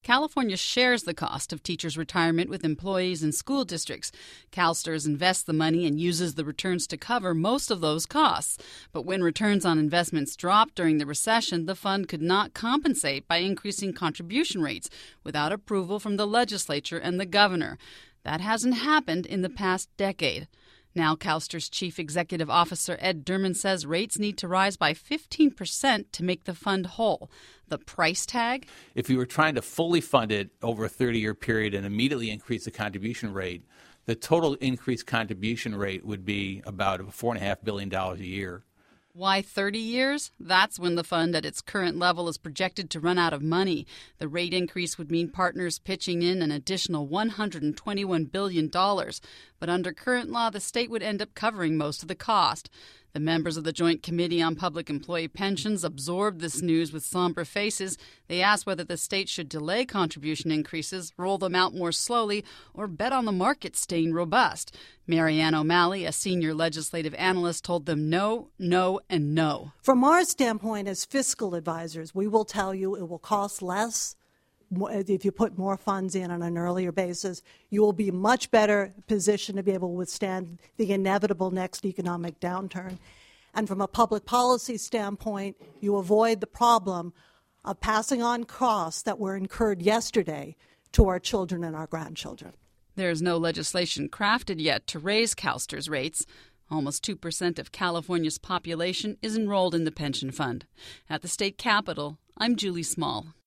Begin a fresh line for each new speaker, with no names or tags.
California shares the cost of teachers' retirement with employees and school districts. CalSTRS invests the money and uses the returns to cover most of those costs. But when returns on investments dropped during the recession, the fund could not compensate by increasing contribution rates without approval from the legislature and the governor. That hasn't happened in the past decade. Now, CalSTRS Chief Executive Officer Ed Durman says rates need to rise by 15% to make the fund whole. The price tag?
If you were trying to fully fund it over a 30-year period and immediately increase the contribution rate, the total increased contribution rate would be about $4.5 billion a year.
Why 30 years? That's when the fund at its current level is projected to run out of money. The rate increase would mean partners pitching in an additional $121 billion. But under current law, the state would end up covering most of the cost. The members of the Joint Committee on Public Employee Pensions absorbed this news with somber faces. They asked whether the state should delay contribution increases, roll them out more slowly, or bet on the market staying robust. Marianne O'Malley, a senior legislative analyst, told them no, no, and no.
From our standpoint as fiscal advisors, we will tell you it will cost less. If you put more funds in on an earlier basis, you will be much better positioned to be able to withstand the inevitable next economic downturn. And from a public policy standpoint, you avoid the problem of passing on costs that were incurred yesterday to our children and our grandchildren.
There is no legislation crafted yet to raise CalSTRS rates. Almost 2% of California's population is enrolled in the pension fund. At the state capitol, I'm Julie Small.